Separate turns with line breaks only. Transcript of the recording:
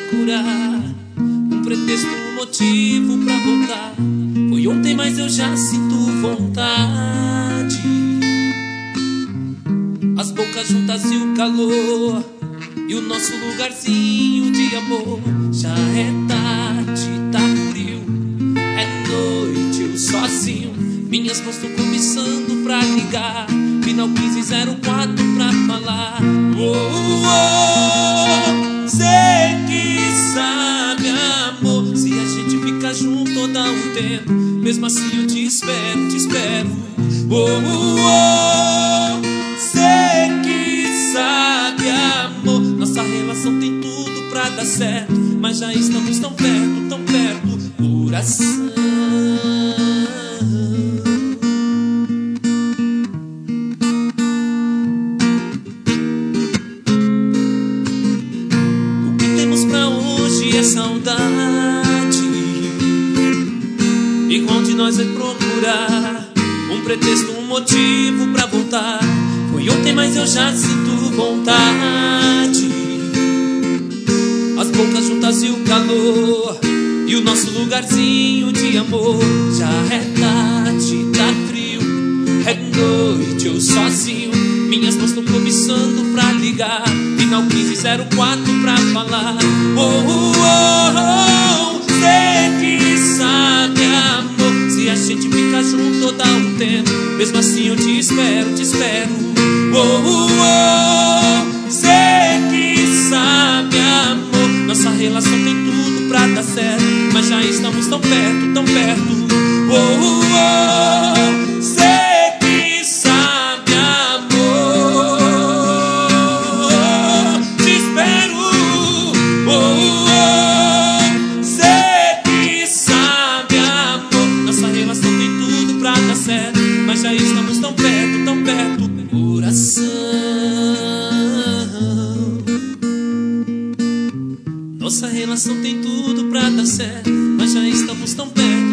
procurar um pretexto, um motivo pra voltar. Foi ontem, mas eu já sinto vontade. As bocas juntas e o calor, e o nosso lugarzinho de amor. Já é tarde, tá frio, é noite, eu sozinho. Minhas mãos estão começando pra ligar. Final 1504 pra falar. Sei que sabe, amor, se a gente fica junto dá um tempo. Mesmo assim eu te espero, te espero. Sei que sabe, amor, nossa relação tem tudo pra dar certo, mas já estamos tão perto, coração. É saudade, e qual de nós vai procurar um pretexto, um motivo pra voltar? Foi ontem, mas eu já sinto vontade. As bocas juntas e o calor, e o nosso lugarzinho de amor. Já é tarde, tá frio, é noite, eu sozinho. Minhas mãos estão começando pra ligar. Final 1504 pra falar. Sei que sabe, amor, se a gente fica junto dá um tempo. Mesmo assim eu te espero, te espero. Sei que sabe, amor, nossa relação tem tudo pra dar certo, mas já estamos tão perto, tão perto. Sei que sabe, amor, te espero. Sei que sabe, amor, nossa relação tem tudo pra dar certo, mas já estamos tão perto, coração. Nossa relação tem tudo pra dar certo, mas já estamos tão perto.